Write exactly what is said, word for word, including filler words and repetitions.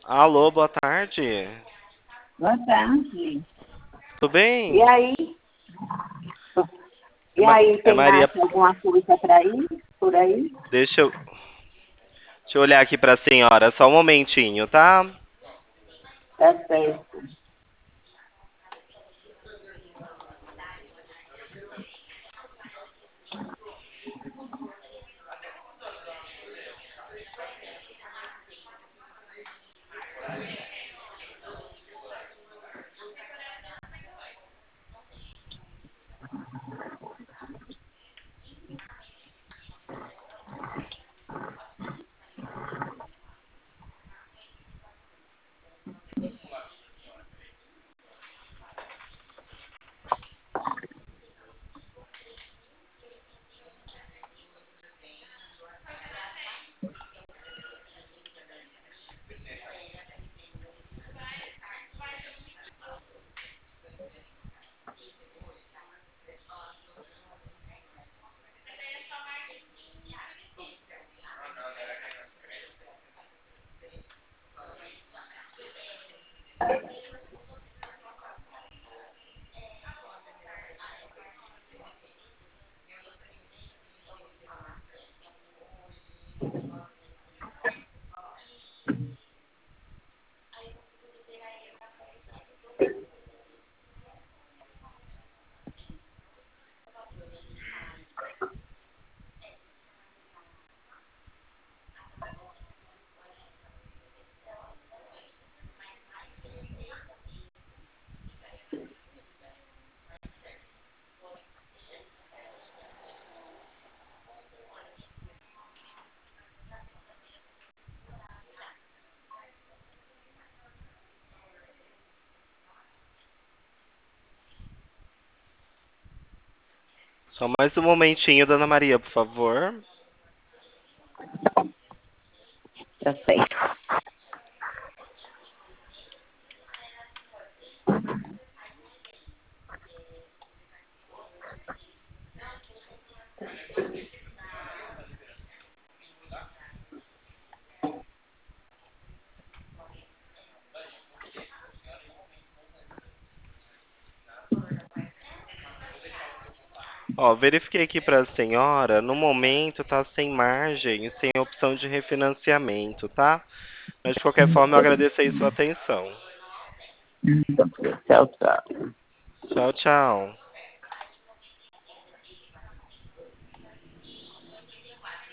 Alô, boa tarde. Boa tarde. Tudo E bem? aí? É, E Ma- aí, é tem Maria. acha alguma coisa para ir por aí? Deixa eu, deixa eu olhar aqui pra senhora, só um momentinho, tá? Tá certo. Só mais um momentinho, dona Maria, por favor. Tá certo. Ó, verifiquei aqui pra senhora, no momento tá sem margem, sem opção de refinanciamento, tá? Mas de qualquer forma eu agradeço aí sua atenção. Tchau, tchau. Tchau, tchau.